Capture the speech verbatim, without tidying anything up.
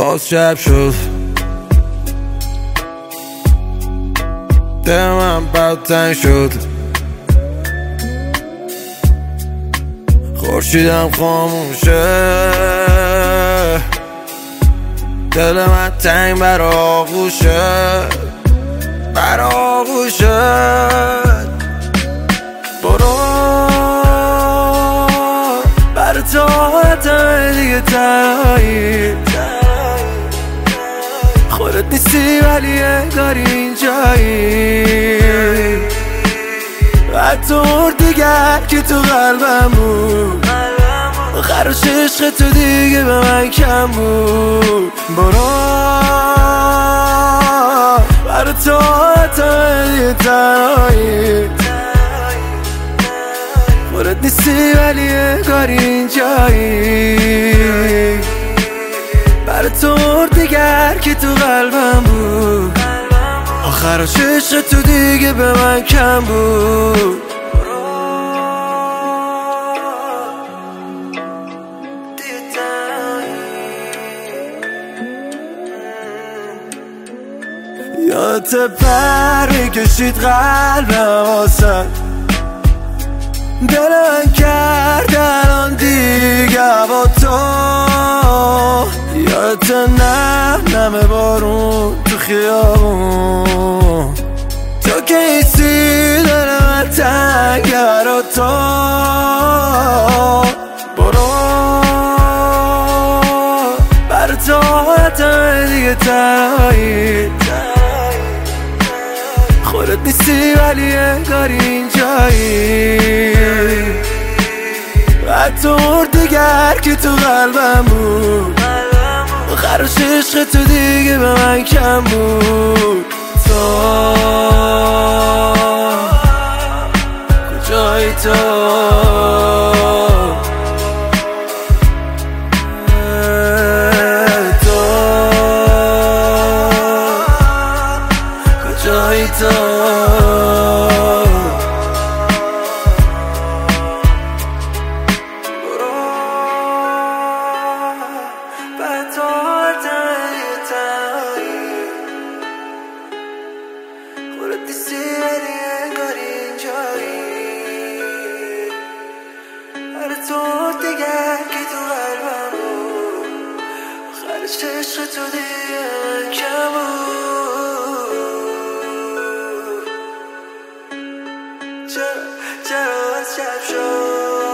باز شب شد، دل من بدتن شد، خورشیدم خاموشه، دل من تنگ بر آغوشه، بر آغوشه. برو بر طاعتم دیگه تنهایی، خودت نیستی ولی انگار اینجایی، حتی دیگر که تو قلبم بود، آخرش عشق تو دیگه به من کم بود. برو بر طاعتم دیگه تنهایی، خودت نیستی ولی انگار اینجایی، بر تو دیگر که تو قلبم بود، آخرش عشق تو دیگه به من کم بود. یادت پر میکشید قلبم واسه دل من کرد الان دیگه با تو، یادت نم نم بارون تو خیابون، تو که ایسی دل من تنگ برا تو. برو بر طاعتم دیگه تنهایی، خودت نیستی ولی انگار اینجایی، حتی دیگر که تو قلبم بود، آخرش عشق تو دیگه به من کم بود. تو کجایی تو؟ تو کجایی تو؟ خودت نیستی ولی انگار اینجایی، هر تو دیگر که تو قلبم بود، آخرش عشق تو دیگه کم بود. چرا چرا از شب شد